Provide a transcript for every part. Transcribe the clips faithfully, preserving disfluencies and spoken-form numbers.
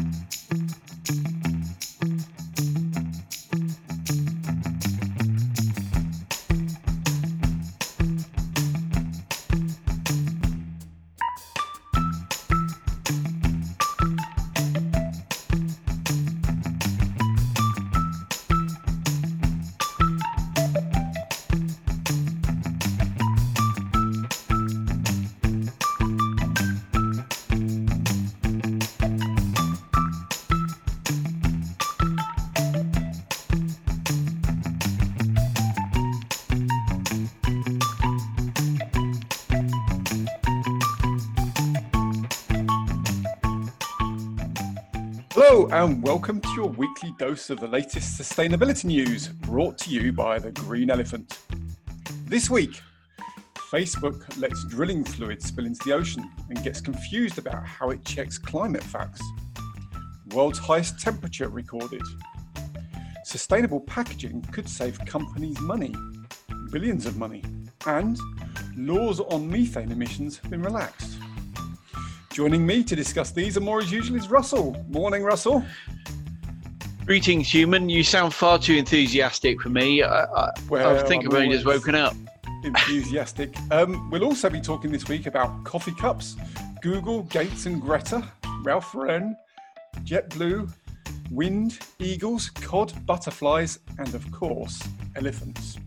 Hello and welcome to your weekly dose of the latest sustainability news, brought to you by the Green Elephant. This week, Facebook lets drilling fluid spill into the ocean and gets confused about how it checks climate facts. World's highest temperature recorded. Sustainable packaging could save companies money, billions of money, and laws on methane emissions have been relaxed. Joining me to discuss these and more as usual is Russell. Morning, Russell. Greetings, human. You sound far too enthusiastic for me. I, I, Well, I think I'm I've only just always woken up. Enthusiastic. Um, we'll also be talking this week about coffee cups, Google, Gates and Greta, Ralph Lauren, JetBlue, wind, eagles, cod, butterflies, and of course, elephants.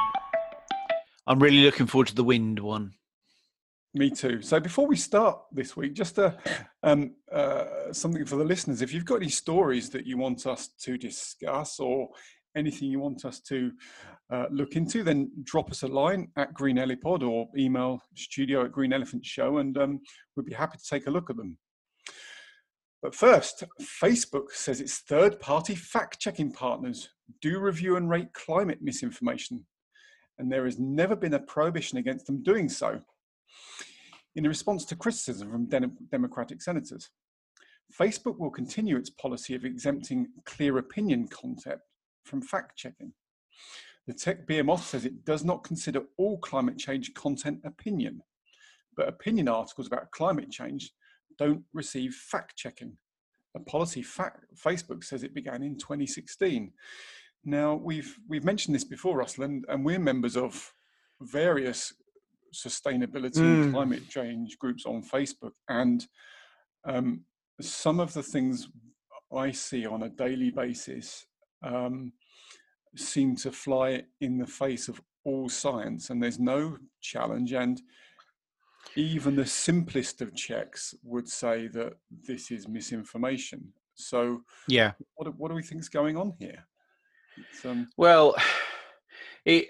I'm really looking forward to the wind one. Me too. So before we start this week, just uh, um, uh, something for the listeners. If you've got any stories that you want us to discuss or anything you want us to uh, look into, then drop us a line at Green Elipod or email studio at Green Elephant Show, and um, we'd be happy to take a look at them. But first, Facebook says its third-party fact-checking partners do review and rate climate misinformation, and there has never been a prohibition against them doing so. In response to criticism from de- Democratic senators, Facebook will continue its policy of exempting clear opinion content from fact-checking. The tech behemoth says it does not consider all climate change content opinion, but opinion articles about climate change don't receive fact-checking, a policy fact- Facebook says it began in twenty sixteen. Now, we've we've mentioned this before, Russell, and, and we're members of various sustainability Mm. and climate change groups on Facebook, and um, some of the things I see on a daily basis um, seem to fly in the face of all science, and there's no challenge, and even the simplest of checks would say that this is misinformation. So Yeah. what, do- what do we think is going on here? It's, um, Well, it,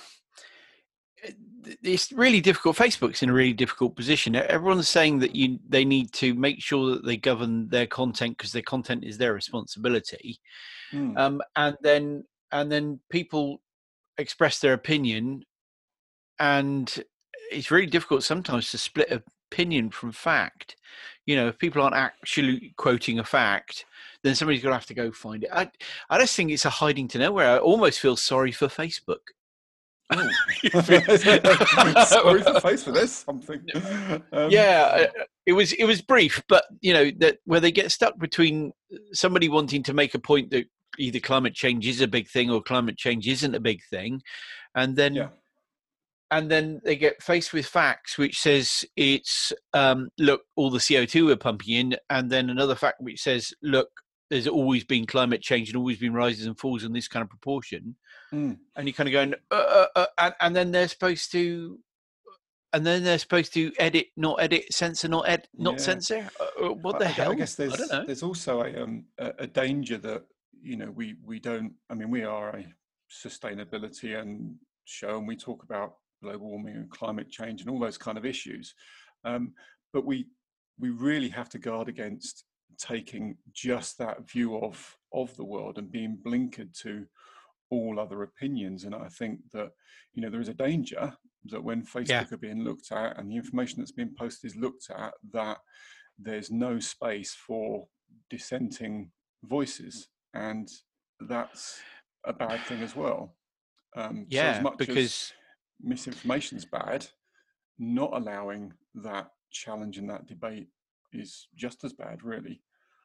it's really difficult. Facebook's in a really difficult position. Everyone's saying that you they need to make sure that they govern their content because their content is their responsibility. mm, Um, and then and then people express their opinion, and it's really difficult sometimes to split opinion from fact. You know, if people aren't actually quoting a fact, then somebody's going to have to go find it. I, I just think it's a hiding to nowhere. I almost feel sorry for Facebook. oh. Sorry for face for this something. Um, Yeah, uh, it was it was brief, but you know that where they get stuck between somebody wanting to make a point that either climate change is a big thing or climate change isn't a big thing, and then yeah. and then they get faced with facts which says it's um, look, all the C O two we're pumping in, and then another fact which says, look, there's always been climate change and always been rises and falls in this kind of proportion, Mm. and you're kind of going, uh, uh, uh, and, and then they're supposed to, and then they're supposed to edit, not edit, censor, not ed, not Yeah. censor. Uh, uh, what I, the I gu- I hell? guess I there's don't know. there's also a um a, a danger that you know we we don't. I mean, we are a sustainability and show, and we talk about global warming and climate change and all those kind of issues, um, but we we really have to guard against taking just that view of of the world and being blinkered to all other opinions. And I think that you know there is a danger that when Yeah, Facebook are being looked at and the information that's being posted is looked at, that there's no space for dissenting voices, and that's a bad thing as well. Um, so as yeah, much as because misinformation's bad, not allowing that challenge and that debate is just as bad, really.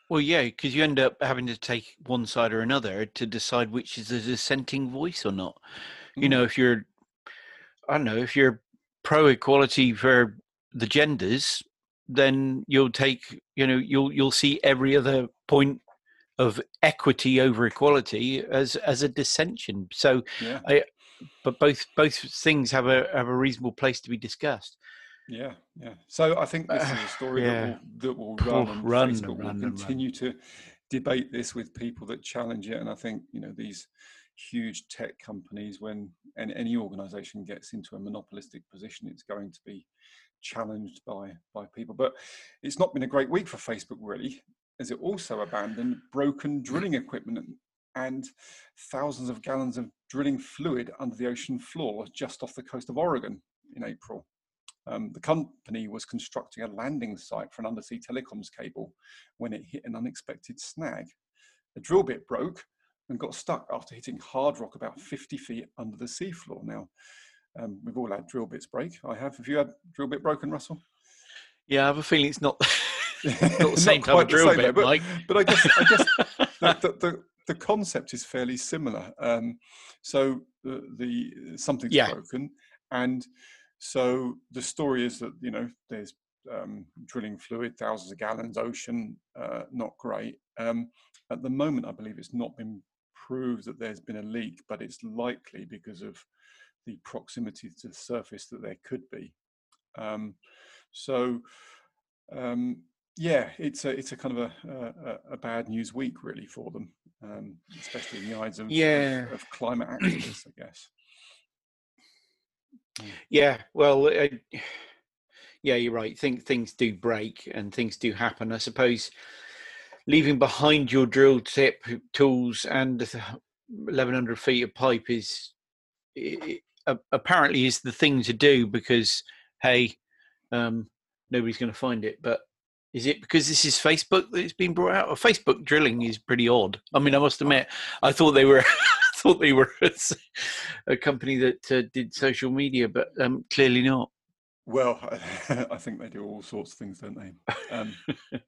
Well, yeah, because you end up having to take one side or another to decide which is a dissenting voice or not. You Mm. know, if you're, I don't know, if you're pro equality for the genders, then you'll take, you know, you'll you'll see every other point of equity over equality as as a dissension. So, Yeah. I, but both both things have a have a reasonable place to be discussed. Yeah, yeah. So I think this Uh, is a story that yeah, will that will run, Poof, and run and Facebook will run and run. continue to debate this with people that challenge it. And I think, you know, these huge tech companies, when and any organization gets into a monopolistic position, it's going to be challenged by by people. But it's not been a great week for Facebook, really, as it also abandoned broken drilling equipment and thousands of gallons of drilling fluid under the ocean floor just off the coast of Oregon in April. Um, the company was constructing a landing site for an undersea telecoms cable when it hit an unexpected snag. The drill bit broke and got stuck after hitting hard rock about fifty feet under the seafloor. Now, um, we've all had drill bits break. I have. Have you had drill bit broken, Russell? Yeah, I have a feeling it's not not the same Not type of quite the drill same, though, bit, but Mike. but I guess I guess the the, the, the concept is fairly similar. Um, so the, the something's Yeah. broken, and so the story is that, you know, there's um, drilling fluid, thousands of gallons, ocean, uh, not great. Um, at the moment, I believe it's not been proved that there's been a leak, but it's likely because of the proximity to the surface that there could be. Um, so. Um, yeah, it's a it's a kind of a, a, a bad news week really for them, um, especially in the eyes of, Yeah. of, of climate activists, I guess. Yeah. Well, uh, yeah, you're right. Think things do break and things do happen. I suppose leaving behind your drill tip tools and eleven hundred feet of pipe is it, uh, apparently is the thing to do because hey, um, nobody's going to find it, but. Is it because this is Facebook that it's been brought out? Well, Facebook drilling is pretty odd. I mean, Yeah. I must admit, I thought they were, I thought they were a company that uh, did social media, but um, clearly not. Well, I think they do all sorts of things, don't they? Um,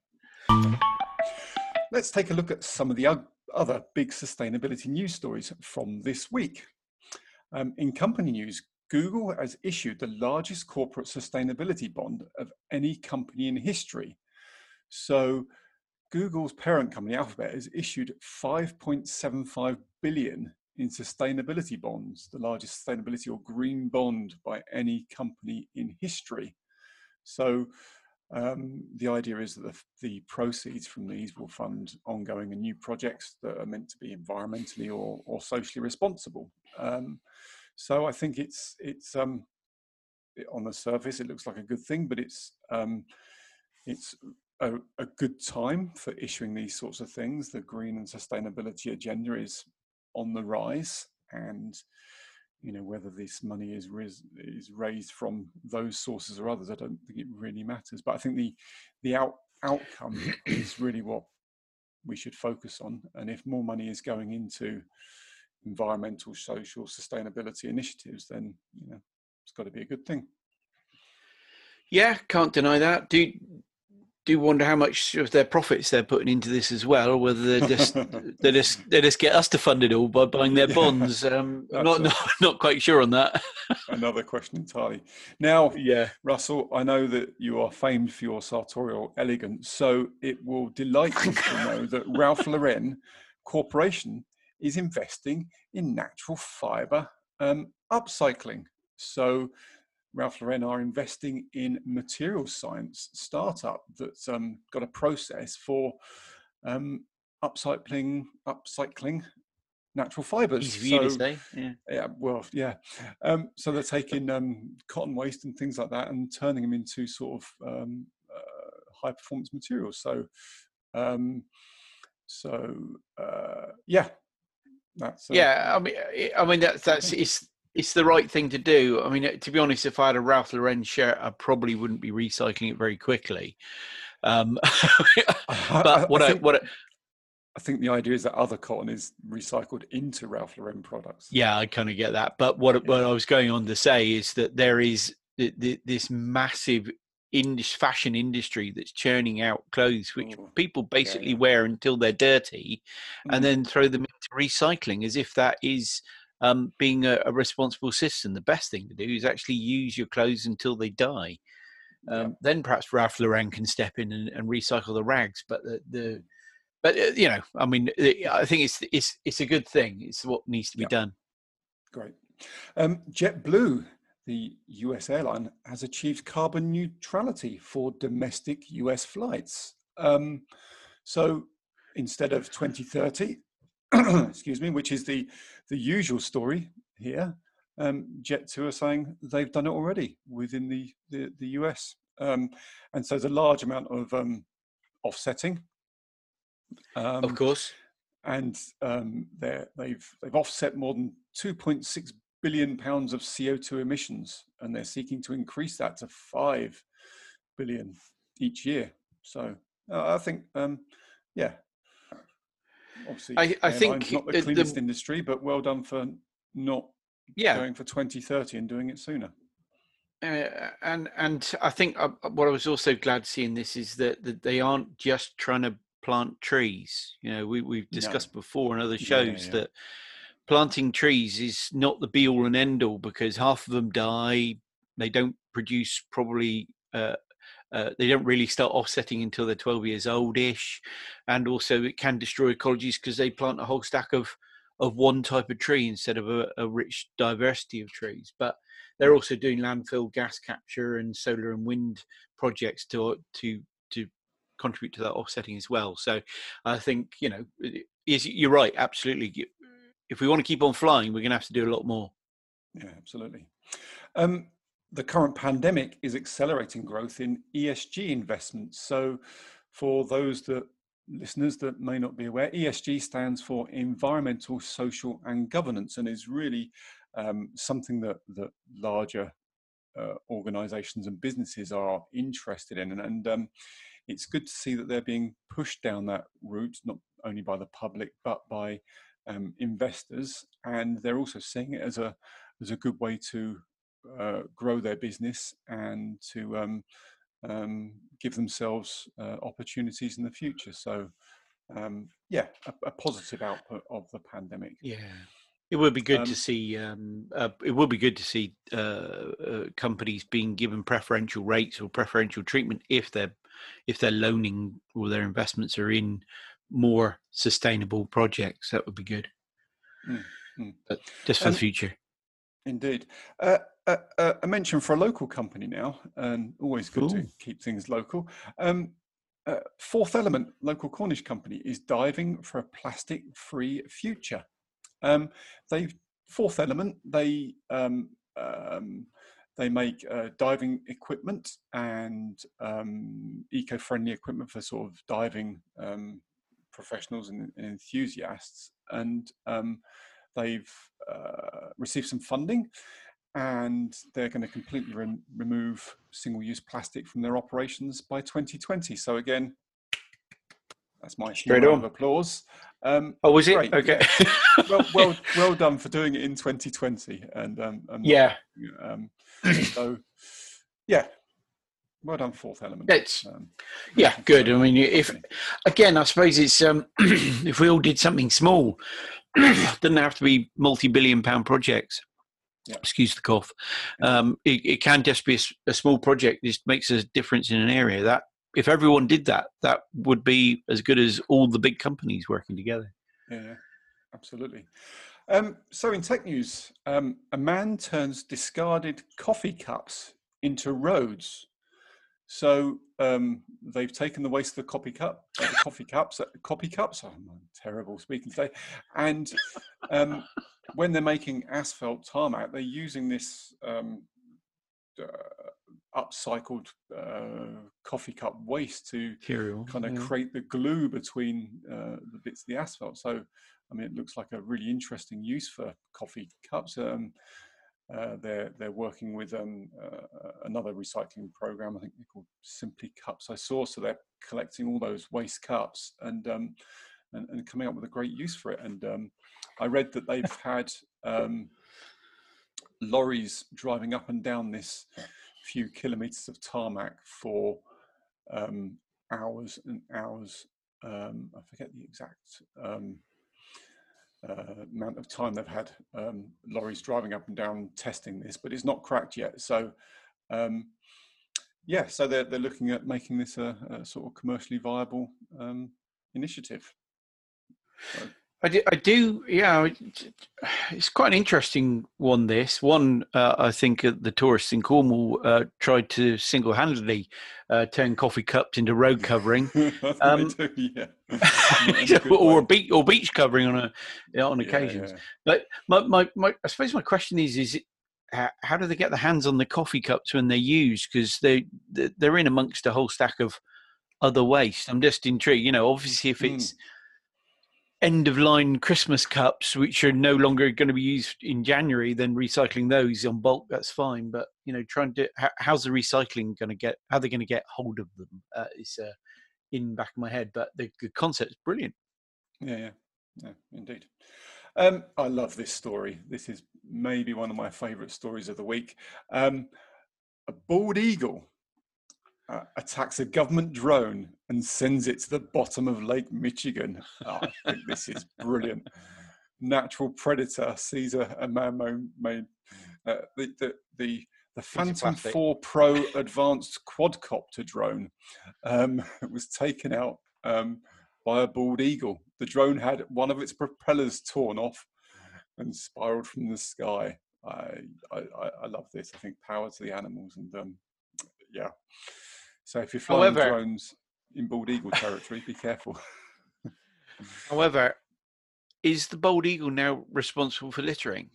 let's take a look at some of the other big sustainability news stories from this week. Um, in company news, Google has issued the largest corporate sustainability bond of any company in history. So Google's parent company, Alphabet, has issued five point seven five billion in sustainability bonds, the largest sustainability or green bond by any company in history. So um, the idea is that the, the proceeds from these will fund ongoing and new projects that are meant to be environmentally or, or socially responsible. Um, so I think it's it's um, on the surface it looks like a good thing, but it's um, it's a, a good time for issuing these sorts of things. The green and sustainability agenda is on the rise, and you know, whether this money is ris- is raised from those sources or others, I don't think it really matters. But I think the the out, outcome is really what we should focus on. And if more money is going into environmental, social, sustainability initiatives, then you know it's got to be a good thing. Yeah, can't deny that. Do do wonder how much of their profits they're putting into this as well, or whether they just they just they just get us to fund it all by buying their Yeah, bonds. Um, not a, not not quite sure on that. Another question entirely. Now, Yeah, Russell, I know that you are famed for your sartorial elegance, so it will delight you to know that Ralph Lauren Corporation is investing in natural fiber um, upcycling. So Ralph Lauren are investing in materials science startup that's um, got a process for um, upcycling, upcycling natural fibers. easy for you to So, say. Yeah. yeah, well, yeah. Um, so they're taking um, cotton waste and things like that and turning them into sort of um, uh, high performance materials. So, um, so uh, yeah, that's uh, Yeah, I mean, I mean that's that's it's it's the right thing to do. I mean, to be honest, if I had a Ralph Lauren shirt, I probably wouldn't be recycling it very quickly. Um, I, but I what I think. what I, I think the idea is that other cotton is recycled into Ralph Lauren products. yeah, I kind of get that. But what Yeah. what I was going on to say is that there is th- th- this massive in this fashion industry that's churning out clothes which Oh, people basically yeah, yeah. wear until they're dirty, and Mm, then throw them into recycling as if that is um, being a, a responsible citizen. The best thing to do is actually use your clothes until they die. yeah. Um, then perhaps Ralph Lauren can step in and, and recycle the rags. But the, the Mm, but uh, you know, I mean, I think it's it's it's a good thing. It's what needs to be yeah, done. great. Um, JetBlue, the U S airline, has achieved carbon neutrality for domestic U S flights. Um, so instead of twenty thirty, excuse me, which is the the usual story here, um, Jet two are saying they've done it already within the the, the U S, um, and so there's a large amount of um, offsetting. Of Um, course. and um, they've they've offset more than two point six billion pounds of C O two emissions, and they're seeking to increase that to five billion each year. So uh, I think, um, yeah, obviously I I airlines think not the uh, cleanest the industry, but well done for not yeah. going for twenty thirty and doing it sooner. Uh, and and I think uh, what I was also glad seeing this is that, that they aren't just trying to plant trees. You know, we we've No, discussed before in other yeah, shows yeah, that planting trees is not the be all and end all, because half of them die. They don't produce probably. Uh, uh, they don't really start offsetting until they're twelve years old-ish, and also it can destroy ecologies because they plant a whole stack of of one type of tree instead of a, a rich diversity of trees. But they're mm, also doing landfill gas capture and solar and wind projects to to to contribute to that offsetting as well. So I think, you know, is you're right, absolutely. If we want to keep on flying, we're going to have to do a lot more. yeah, absolutely. Um, the current pandemic is accelerating growth in E S G investments. So, for those that listeners that may not be aware, E S G stands for environmental, social, and governance, and is really um, something that that larger uh, organisations and businesses are interested in, and, and um, it's good to see that they're being pushed down that route, not only by the public but by um, investors, and they're also seeing it as a as a good way to uh, grow their business and to um, um, give themselves uh, opportunities in the future. So, um, yeah, a, a positive output of the pandemic. Yeah, it would be good to Um, see. Um, uh, it would be good to see uh, uh, companies being given preferential rates or preferential treatment if they're if they're loaning or their investments are in more sustainable projects. That would be good, mm, mm. but just for the Um, future. Indeed. Uh, uh, uh, a mention for a local company now, and always good to Ooh. keep things local. Um, uh, Fourth Element, local Cornish company, is diving for a plastic-free future. Um, they Fourth Element, they um, um, they make uh, diving equipment and um, eco-friendly equipment for sort of diving um, professionals and, and enthusiasts, and um, they've uh, received some funding, and they're going to completely re- remove single-use plastic from their operations by twenty twenty. So again, that's my Straight round of on. applause. Um, Oh, was it great, okay? yeah. Well, well, well done for doing it in twenty twenty, and um, and not. Yeah, Um, so, yeah, well done, Fourth Element. that's Um, yeah, good. I local mean, if company. again, I suppose it's um, if we all did something small, doesn't have to be multi-billion pound projects. Yeah, Excuse the cough. indeed. Um, it, it can just be a, a small project. Just makes a difference in an area. That if everyone did that, that would be as good as all the big companies working together. Yeah, yeah, absolutely. Um, so, in tech news, um, a man turns discarded coffee cups into roads. So um, they've taken the waste of the coffee cup, uh, the coffee cups, uh, coffee cups. Oh, I'm terrible speaking today. And um, when they're making asphalt tarmac, they're using this um, uh, upcycled uh, coffee cup waste to Material, kind of yeah. create the glue between uh, the bits of the asphalt. So, I mean, it looks like a really interesting use for coffee cups. Um, uh, they're they're working with um, uh, another recycling program. I think they're called Simply Cups. I saw, so they're collecting all those waste cups and um, and, and coming up with a great use for it. And um, I read that they've had um, lorries driving up and down this few kilometers of tarmac for um, hours and hours. Um, I forget the exact um, uh, amount of time they've had um, lorries driving up and down testing this, but it's not cracked yet. So um, yeah, so they're, they're looking at making this a, a sort of commercially viable um, initiative. So. I do, I do, yeah. It's quite an interesting one. This one, uh, I think, uh, the tourists in Cornwall uh, tried to single-handedly uh, turn coffee cups into road covering, um, they do, yeah. or beach or beach covering on a you know, on yeah, occasions. yeah. But my, my, my, I suppose my question is: is it, how, how do they get the hands on the coffee cups when they're used? Because they they're in amongst a whole stack of other waste. I'm just intrigued. You know, obviously, if it's Mm. end of line Christmas cups, which are no longer going to be used in January, then recycling those on bulk, that's fine. But, you know, trying to, how, how's the recycling going to get, how are they going to get hold of them uh, is uh, in the back of my head. But the, the concept is brilliant. Yeah, yeah, yeah, indeed. Um, I love this story. This is maybe one of my favourite stories of the week. Um, a bald eagle uh, attacks a government drone and sends it to the bottom of Lake Michigan. Oh, I think this is brilliant. Natural predator sees a, a man-made uh, the the the, the Phantom four Pro advanced quadcopter drone um, was taken out um, by a bald eagle. The drone had one of its propellers torn off and spiraled from the sky. I I, I love this. I think power to the animals, and um, yeah. So if you're flying However, drones in bald eagle territory, be careful. However, is the bald eagle now responsible for littering?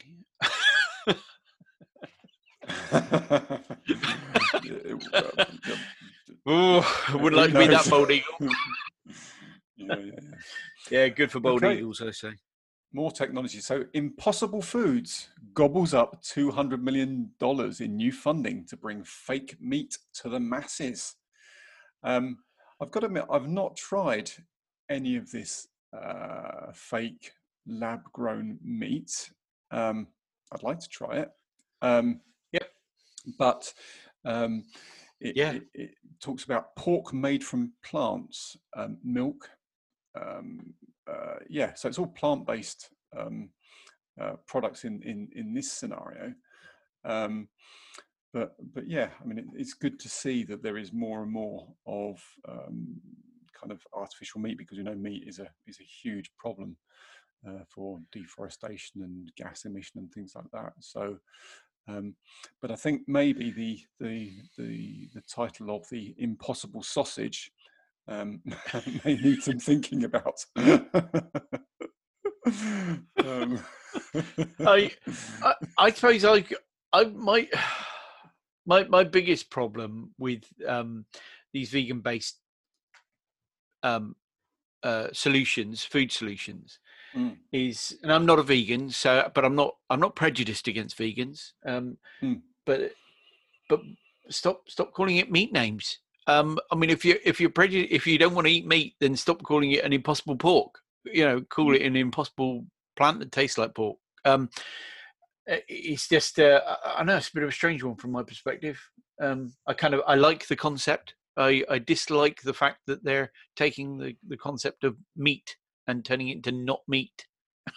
Oh, I would like to be that bald eagle. yeah, yeah, yeah. Yeah, good for bald okay. eagles, I say. More technology. So Impossible Foods gobbles up two hundred million dollars in new funding to bring fake meat to the masses. Um, I've got to admit, I've not tried any of this uh, fake lab-grown meat. Um, I'd like to try it. Um, yep. But um, it, yeah. it, it talks about pork made from plants, um, milk. Um, uh, yeah, so it's all plant-based um, uh, products in, in, in this scenario. Um, but but yeah, I mean, it, it's good to see that there is more and more of um, kind of artificial meat, because you know meat is a is a huge problem uh, for deforestation and gas emission and things like that. So, um, but I think maybe the the the the title of the Impossible Sausage um, may need some thinking about. um. I, I I suppose I I might. My my biggest problem with um, these vegan based um, uh, solutions, food solutions, mm. is, and I'm not a vegan, so but I'm not I'm not prejudiced against vegans. Um, mm. But but stop stop calling it meat names. Um, I mean, if you if you're prejudiced, if you don't want to eat meat, then stop calling it an impossible pork. You know, call mm. it an impossible plant that tastes like pork. Um, it's just uh, I know it's a bit of a strange one from my perspective. Um, I kind of I like the concept. I, I dislike the fact that they're taking the, the concept of meat and turning it into not meat,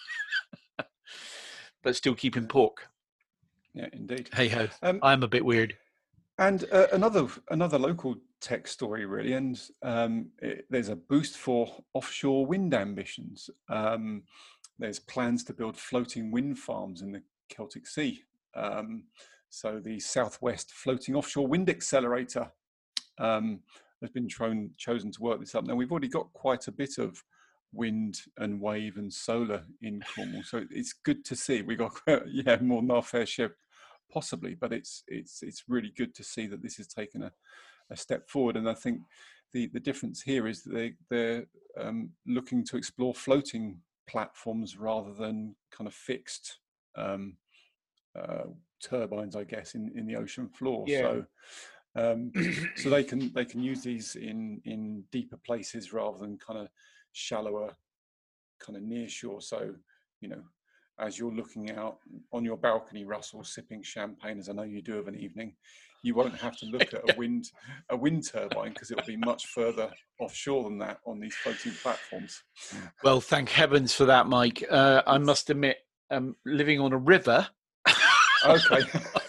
but still keeping yeah. pork. Yeah, indeed. Hey ho, um, I'm a bit weird. And uh, another another local tech story, really, and um, it, there's a boost for offshore wind ambitions. Um, there's plans to build floating wind farms in the Celtic Sea. Um, so the Southwest Floating Offshore Wind Accelerator um, has been cho- chosen to work this up. Now, we've already got quite a bit of wind and wave and solar in Cornwall, so it's good to see. We got yeah more than our fair share, possibly, but it's it's it's really good to see that this has taken a, a step forward. And I think the the difference here is that they they're um, looking to explore floating platforms rather than kind of fixed um, uh, turbines, I guess, in, in the ocean floor. Yeah. So um, so they can they can use these in in deeper places rather than kind of shallower, kind of near shore. So you know, as you're looking out on your balcony, Russell, sipping champagne, as I know you do of an evening, you won't have to look at a wind a wind turbine, because it'll be much further offshore than that on these floating platforms. Well, thank heavens for that, Mike. Uh, I must admit, um, living on a river. Okay.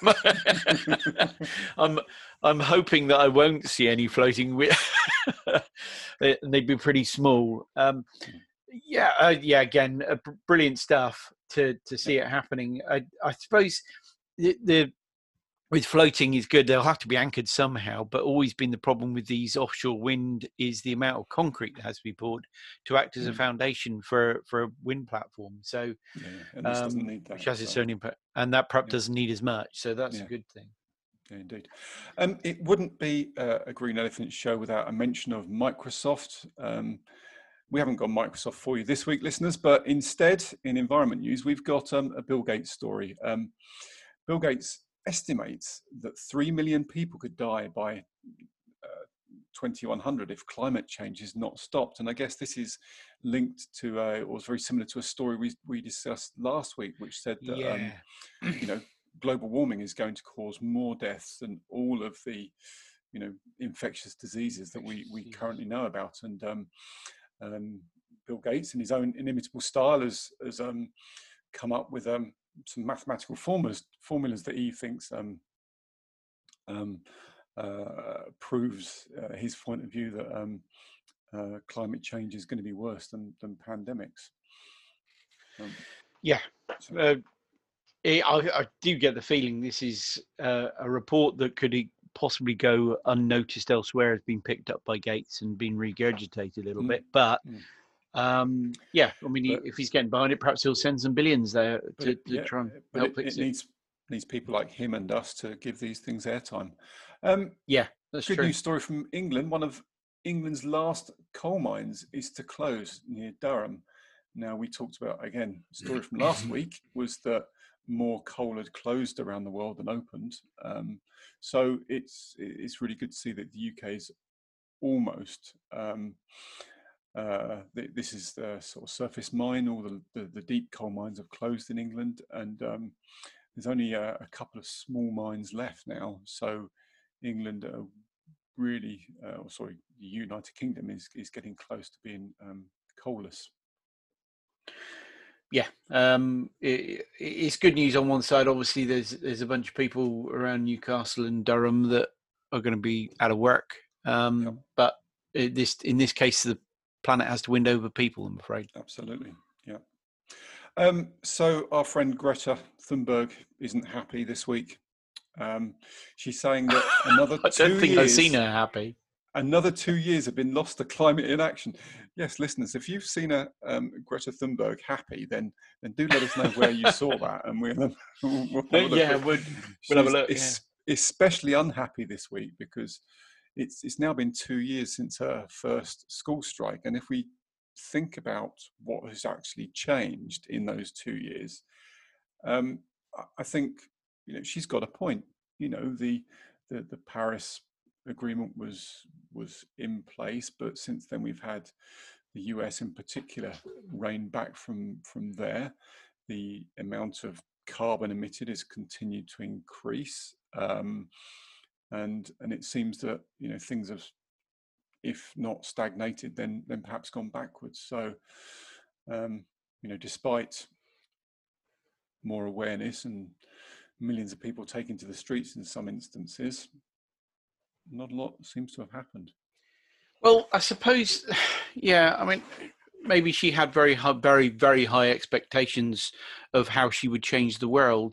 I'm I'm hoping that I won't see any floating. Wi- They'd be pretty small. Um, yeah, uh, yeah. Again, uh, br- brilliant stuff to to see it happening. I I suppose the, the with floating is good. They'll have to be anchored somehow, but always been the problem with these offshore wind is the amount of concrete that has to be poured to act as a foundation for for a wind platform. So, yeah, and this doesn't um, need that, which has its so. own impact, and that perhaps Yeah. doesn't need as much. So that's Yeah. a good thing. Yeah, indeed. Um, it wouldn't be uh, a Green Elephant show without a mention of Microsoft. Um, we haven't got Microsoft for you this week, listeners, but instead, in environment news, we've got um, a Bill Gates story. Um, Bill Gates estimates that three million people could die by uh, twenty-one hundred if climate change is not stopped. And I guess this is linked to, uh, or was very similar to a story we, we discussed last week, which said that, Yeah. um, you know, global warming is going to cause more deaths than all of the, you know, infectious diseases that we, we currently know about. And um, um, Bill Gates, in his own inimitable style, has, has um, come up with um, some mathematical formulas, formulas that he thinks um, um, uh, proves uh, his point of view that um, uh, climate change is going to be worse than, than pandemics. Um, Yeah. so. Uh, I, I do get the feeling this is uh, a report that could possibly go unnoticed elsewhere, has been picked up by Gates and been regurgitated a little mm, bit. But mm. um, yeah, I mean, but, if he's getting behind it, perhaps he'll send some billions there to, it, to yeah, try and but help it, fix it it. needs needs people like him and us to give these things airtime. Um, yeah, that's good true. news story from England. One of England's last coal mines is to close near Durham. Now, we talked about, again, the story from last week was that more coal had closed around the world than opened. Um, so it's it's really good to see that the U K is almost, um, uh, th this is the sort of surface mine, all the, the, the deep coal mines have closed in England, and um, there's only a, a couple of small mines left now. So England are really, uh, or sorry, the United Kingdom is, is getting close to being um, coalless. Yeah, um, it, it's good news on one side. Obviously, there's there's a bunch of people around Newcastle and Durham that are going to be out of work. Um, Yep. But it, this in this case, the planet has to win over people, I'm afraid. Absolutely, yeah. Um, so our friend Greta Thunberg isn't happy this week. Um, she's saying that another I two don't think years, I've seen her happy. Another two years have been lost to climate inaction. Yes, listeners, if you've seen a um, Greta Thunberg happy, then then do let us know where you saw that, and we'll, we'll have a look. Yeah, we'll, we'll have a look. She's Yeah. especially unhappy this week because it's it's now been two years since her first school strike, and if we think about what has actually changed in those two years, um, I think you know she's got a point. You know the the, the Paris agreement was was in place, but since then we've had the U S in particular rein back from from there. The amount of carbon emitted has continued to increase, um, and and it seems that you know things have, if not stagnated, then then perhaps gone backwards. So um, you know, despite more awareness and millions of people taking to the streets in some instances, not a lot seems to have happened. Well, I suppose, yeah. I mean, maybe she had very, high, very, very high expectations of how she would change the world.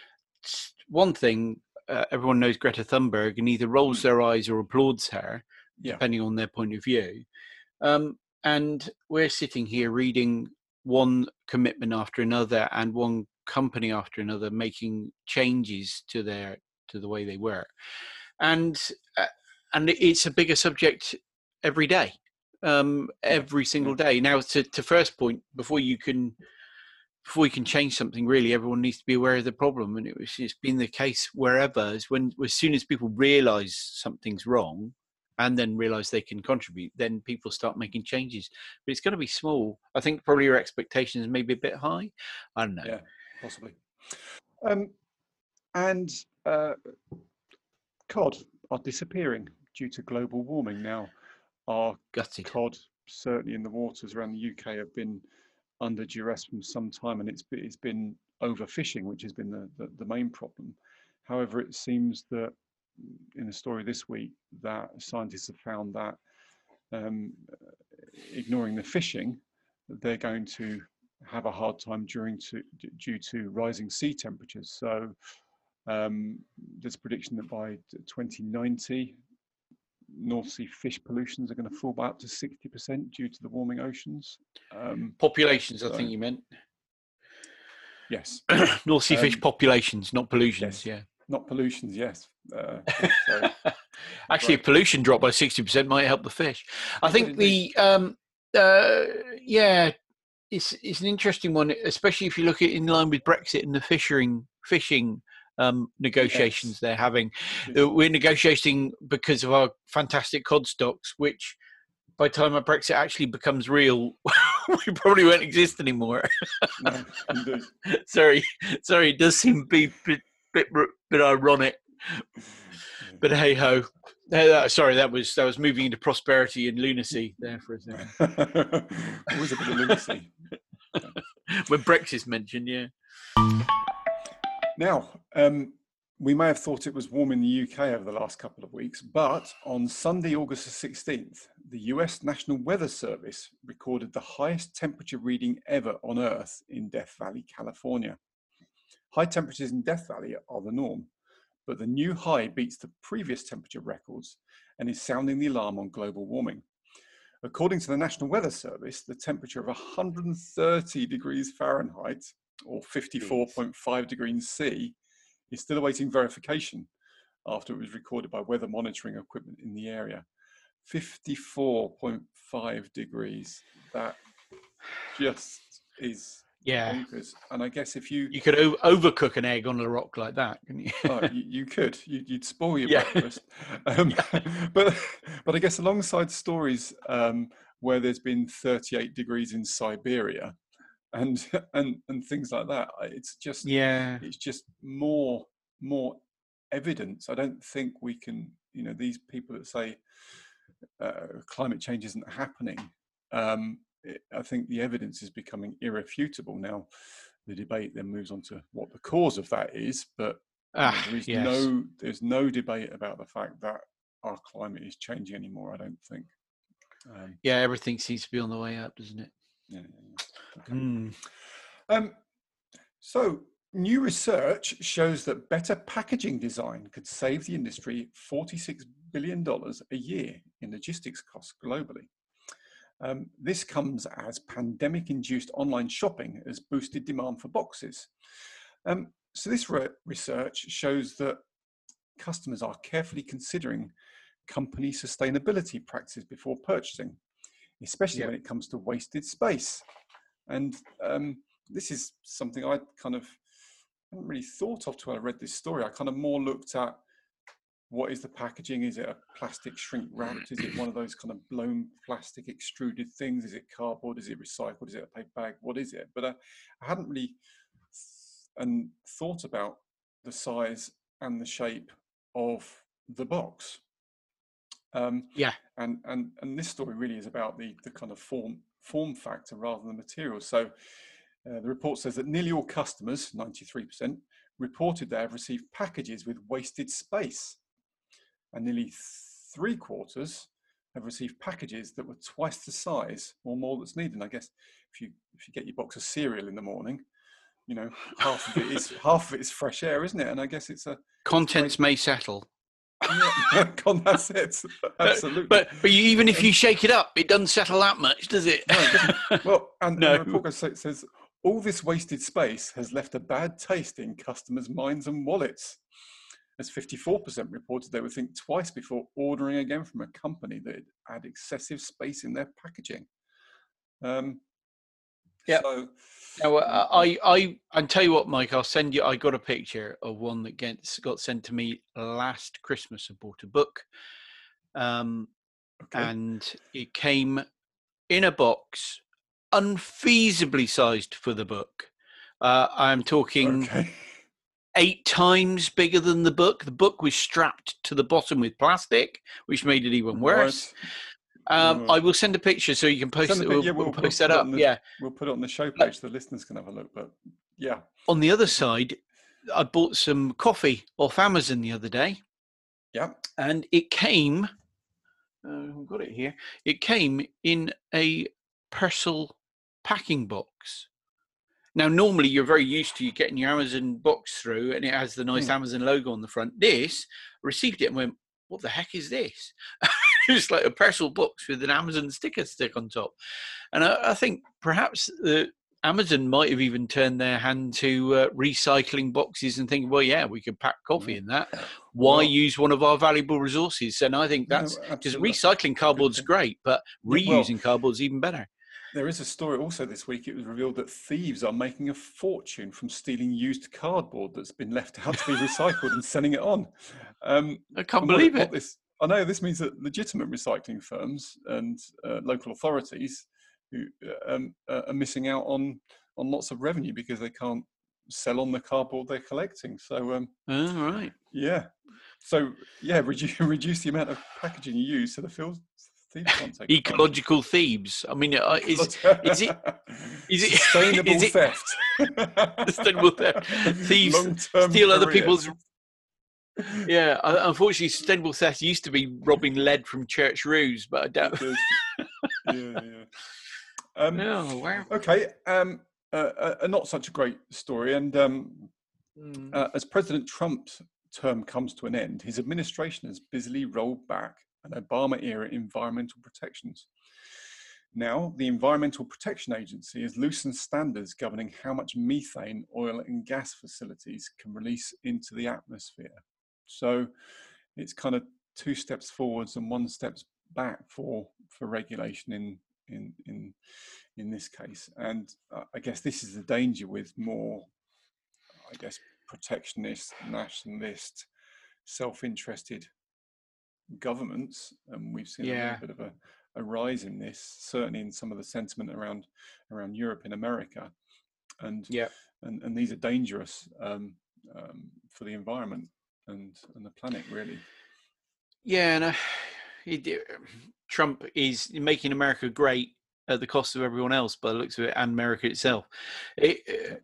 One thing, uh, everyone knows Greta Thunberg, and either rolls mm. their eyes or applauds her, yeah. depending on their point of view. Um, and we're sitting here reading one commitment after another, and one company after another making changes to their to the way they work, and uh, and it's a bigger subject every day, um, every single day. Now, to, to first point, before you can before you can change something, really, everyone needs to be aware of the problem, and it was, it's been the case wherever. Is when as soon as people realise something's wrong, and then realize they can contribute, then people start making changes. But it's going to be small. I think probably your expectations may be a bit high. I don't know. Yeah, possibly. Um, and uh, cod are disappearing due to global warming. Now, our Gutted. cod, certainly in the waters around the U K, have been under duress from some time, and it's it's been overfishing, which has been the, the, the main problem. However, it seems that in the story this week that scientists have found that um, ignoring the fishing, they're going to have a hard time during to, due to rising sea temperatures. So um, there's a prediction that by twenty ninety, North Sea fish pollutions are going to fall by up to sixty percent due to the warming oceans. Um, Populations, so, I think you meant. Yes. North Sea fish um, populations, not pollutions. Yes. Yeah. Not pollutions, yes. Uh, so, Actually, right. if pollution dropped by sixty percent might help the fish. I It think the, um, uh, yeah, it's it's an interesting one, especially if you look at it in line with Brexit and the fishing fishing um, negotiations Yes. they're having. Yes. We're negotiating because of our fantastic cod stocks, which by the time our Brexit actually becomes real, we probably won't exist anymore. No, indeed. sorry, sorry, it does seem to be a bit, bit, bit ironic, but hey ho. Uh, sorry, that was that was moving into prosperity and lunacy there for a second. Always a bit of lunacy. When Brexit's mentioned, yeah. Now, um, we may have thought it was warm in the U K over the last couple of weeks, but on Sunday, August the sixteenth, the U S National Weather Service recorded the highest temperature reading ever on Earth in Death Valley, California. High temperatures in Death Valley are the norm, but the new high beats the previous temperature records and is sounding the alarm on global warming. According to the National Weather Service, the temperature of one hundred thirty degrees Fahrenheit, or fifty-four point five degrees C, is still awaiting verification after it was recorded by weather monitoring equipment in the area. fifty-four point five degrees. That just is yeah. bonkers. And I guess if you... You could o- overcook an egg on a rock like that, couldn't you? oh, you, you could. You, you'd spoil your Yeah. breakfast. Um, Yeah. but, but I guess alongside stories um, where there's been thirty-eight degrees in Siberia, and and and things like that, it's just Yeah. it's just more more evidence. I don't think we can, you know, these people that say uh, climate change isn't happening, um, it, I think the evidence is becoming irrefutable now. The debate then moves on to what the cause of that is, but Ah, you know, there is yes. no there's no debate about the fact that our climate is changing anymore, I don't think. Um, yeah, everything seems to be on the way up, doesn't it? yeah, yeah, yeah. Okay. Mm. Um, so, new research shows that better packaging design could save the industry forty-six billion dollars a year in logistics costs globally. Um, this comes as pandemic-induced online shopping has boosted demand for boxes. Um, so this re research shows that customers are carefully considering company sustainability practices before purchasing, especially Yep. when it comes to wasted space. And um, this is something I kind of hadn't really thought of till I read this story. I kind of more looked at what is the packaging? Is it a plastic shrink wrapped? Is it one of those kind of blown plastic extruded things? Is it cardboard? Is it recycled? Is it a paper bag? What is it? But uh, I hadn't really and thought about the size and the shape of the box. Um, yeah. And, and, and this story really is about the, the kind of form, form factor rather than material. So uh, the report says that nearly all customers, ninety-three percent, reported they have received packages with wasted space. And nearly three quarters have received packages that were twice the size or more that's needed. And I guess if you if you get your box of cereal in the morning, you know, half of it is half of it is fresh air, isn't it? And I guess it's a Contents it's great... may settle. Yeah, that's it. Absolutely. But but you, even if you shake it up, it doesn't settle that much, does it? No, it doesn't. Well, and, no. and the report goes, so it says all this wasted space has left a bad taste in customers' minds and wallets, as fifty-four percent reported they would think twice before ordering again from a company that had excessive space in their packaging. Um, yeah. So, now, uh, I I I tell you what, Mike, I'll send you. I got a picture of one that gets got sent to me last Christmas. I bought a book, Um, Okay. and it came in a box, unfeasibly sized for the book. Uh, I'm talking Okay. eight times bigger than the book. The book was strapped to the bottom with plastic, which made it even worse. Right. Um, Right. I will send a picture so you can post Send it. a bit, We'll, yeah, we'll we'll, we'll post put that it up. on the Yeah. we'll put it on the show Uh, page so the listeners can have a look. But yeah. On the other side, I bought some coffee off Amazon the other day. Yeah. And it came, uh, I've got it here. It came in a Persil packing box. Now, normally you're very used to you getting your Amazon box through and it has the nice Hmm. Amazon logo on the front. This, I received it and went, what the heck is this? It's like a Persil box with an Amazon sticker stick on top. And I, I think perhaps the Amazon might have even turned their hand to uh, recycling boxes and thinking, well, yeah, we could pack coffee Right. in that. Why Well, use one of our valuable resources? And I think that's no, because absolutely. That's a recycling good cardboard's thing. great, but Yeah, well, reusing cardboard's even better. there is a story also this week. It was revealed that thieves are making a fortune from stealing used cardboard that's been left out to be recycled and selling it on. Um, I can't and what, it, believe what it. this, I know this means that legitimate recycling firms and uh, local authorities who uh, um, uh, are missing out on on lots of revenue because they can't sell on the cardboard they're collecting. So um, All right. yeah, so yeah, reduce reduce the amount of packaging you use so the field thieves can't take advantage. Ecological thieves. I mean, uh, is is it is it sustainable is it theft? sustainable theft? Thieves Long-term steal other careers. people's. Yeah, uh, unfortunately, sustainable theft used to be robbing lead from church roofs, but I doubt. It does. Yeah, yeah. Um, Oh wow. okay, um, uh, a not such a great story. And um, Mm. uh, as President Trump's term comes to an end, his administration has busily rolled back an Obama-era environmental protections. Now, the Environmental Protection Agency has loosened standards governing how much methane oil and gas facilities can release into the atmosphere. So it's kind of two steps forwards and one steps back for for regulation in in in in this case. And uh, I guess this is the danger with more, I guess, protectionist, nationalist, self-interested governments, and we've seen a Yeah. little bit of a, a rise in this, certainly in some of the sentiment around around Europe and America, and Yeah. and, and these are dangerous um, um, for the environment and and the planet, really. Yeah, and uh, it, Trump is making America great at the cost of everyone else, by the looks of it, and America itself. It, it,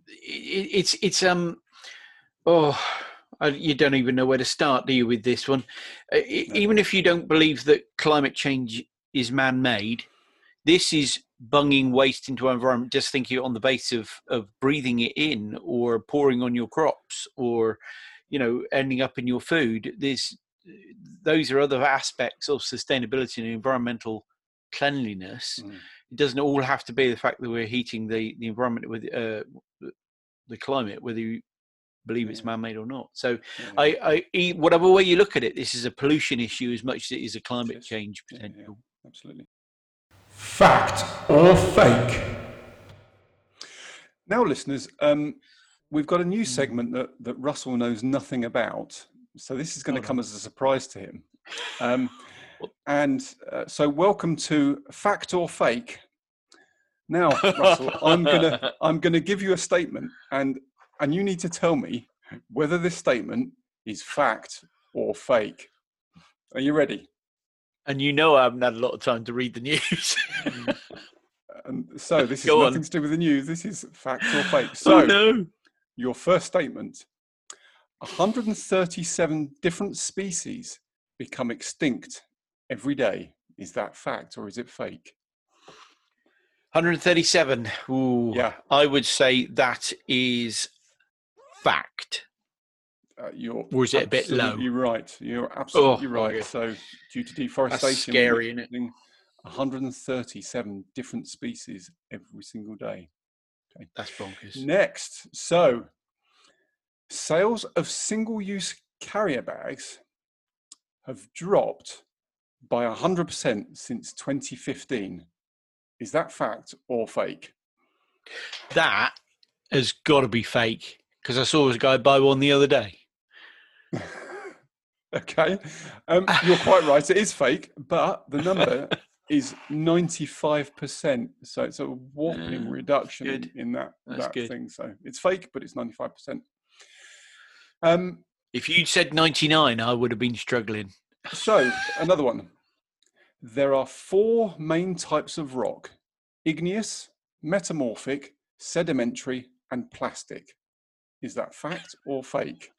it's it's um oh. You don't even know where to start, do you, with this one? No. Even if you don't believe that climate change is man-made, this is bunging waste into our environment, just thinking on the basis of, of breathing it in or pouring on your crops or, you know, ending up in your food. There's, those are other aspects of sustainability and environmental cleanliness. Mm. It doesn't all have to be the fact that we're heating the, the environment with uh, the climate, whether you believe yeah. it's man-made or not. So yeah. I, I, whatever way you look at it, this is a pollution issue as much as it is a climate yes. change potential. Yeah, yeah. Absolutely. Fact or fake? Now, listeners, um, we've got a new segment that, that Russell knows nothing about. So this is going to oh, come no. as a surprise to him. Um, and uh, so welcome to Fact or Fake. Now, Russell, I'm gonna I'm gonna give you a statement, and and you need to tell me whether this statement is fact or fake. Are you ready? And you know I haven't had a lot of time to read the news. And so this is Go nothing on. to do with the news. This is fact or fake. So oh, no. Your first statement: one hundred thirty-seven different species become extinct every day. Is that fact or is it fake? one hundred thirty-seven. Ooh, yeah. I would say that is fact. Uh, you're or is it a bit low? Absolutely right. You're absolutely oh, right. Okay. So due to deforestation, that's scary, isn't it? one hundred thirty-seven different species every single day. Okay. That's bonkers. Next, so sales of single-use carrier bags have dropped by one hundred percent since twenty fifteen. Is that fact or fake? That has got to be fake, because I saw a guy buy one the other day. Okay, um, you're quite right. It is fake, but the number is ninety-five percent. So it's a whopping Yeah, reduction in, good. in that That's that good. thing. So it's fake, but it's ninety-five percent. Um, If you'd said ninety-nine, I would have been struggling. so another one. There are four main types of rock: igneous, metamorphic, sedimentary, and plastic. Is that fact or fake?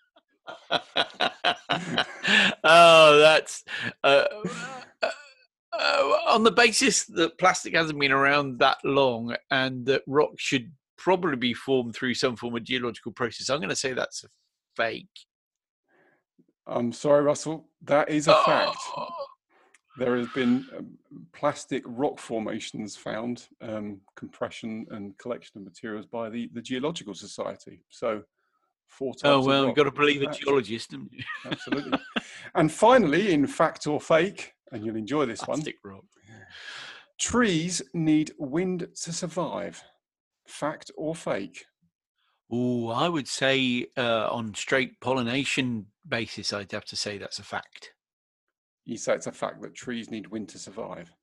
Oh, that's uh, uh, uh, on the basis that plastic hasn't been around that long and that rock should probably be formed through some form of geological process. I'm going to say that's a fake. I'm sorry, Russell. That is a fact. Oh. There has been um, plastic rock formations found, um, compression and collection of materials by the, the Geological Society. So four types Oh, well, of rock. you've got to believe a Fact. geologist, haven't you? Absolutely. And finally, in fact or fake, and you'll enjoy this Plastic one, rock. trees need wind to survive. Fact or fake? Oh, I would say uh, on straight pollination basis, I'd have to say that's a fact. You say it's a fact that trees need wind to survive.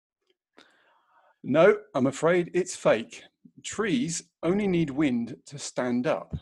No, I'm afraid it's fake. Trees only need wind to stand up.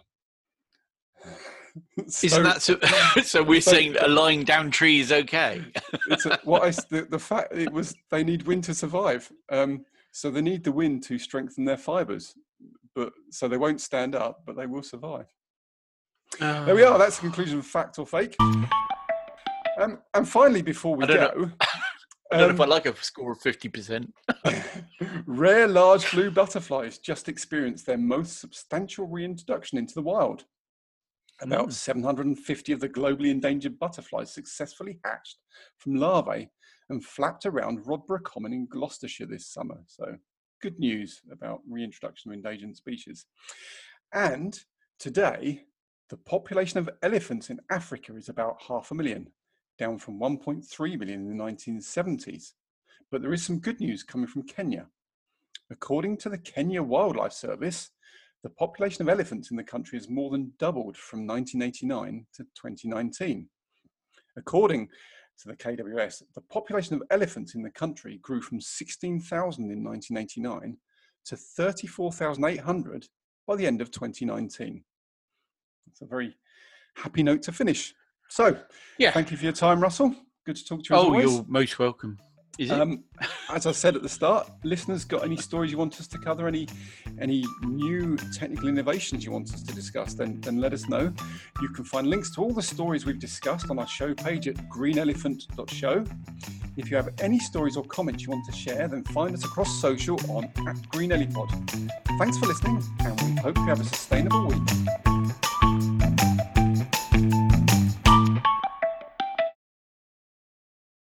So, Isn't that so? So we're so, saying a lying down tree is okay. It's a, what I the, the fact it was they need wind to survive. Um, so they need the wind to strengthen their fibers, but so they won't stand up, but they will survive. Oh. There we are. That's the conclusion of fact or fake. Um, and finally, before we I don't go, know. I don't um, know if I like a score of fifty percent. Rare large blue butterflies just experienced their most substantial reintroduction into the wild. About mm. seven hundred fifty of the globally endangered butterflies successfully hatched from larvae and flapped around Rodborough Common in Gloucestershire this summer. So good news about reintroduction of endangered species. And today, the population of elephants in Africa is about half a million, down from one point three million in the nineteen seventies. But there is some good news coming from Kenya. According to the Kenya Wildlife Service, the population of elephants in the country has more than doubled from nineteen eighty-nine to twenty nineteen. According to the K W S, the population of elephants in the country grew from sixteen thousand in nineteen eighty-nine to thirty-four thousand eight hundred by the end of twenty nineteen. That's a very happy note to finish. So, yeah. Thank you for your time, Russell. Good to talk to you as oh, always. You're most welcome. Is it? Um, as I said at the start, listeners, got any stories you want us to cover, any any new technical innovations you want us to discuss, then, then let us know. You can find links to all the stories we've discussed on our show page at green elephant dot show. If you have any stories or comments you want to share, then find us across social on at green elipod. Thanks for listening, and we hope you have a sustainable week.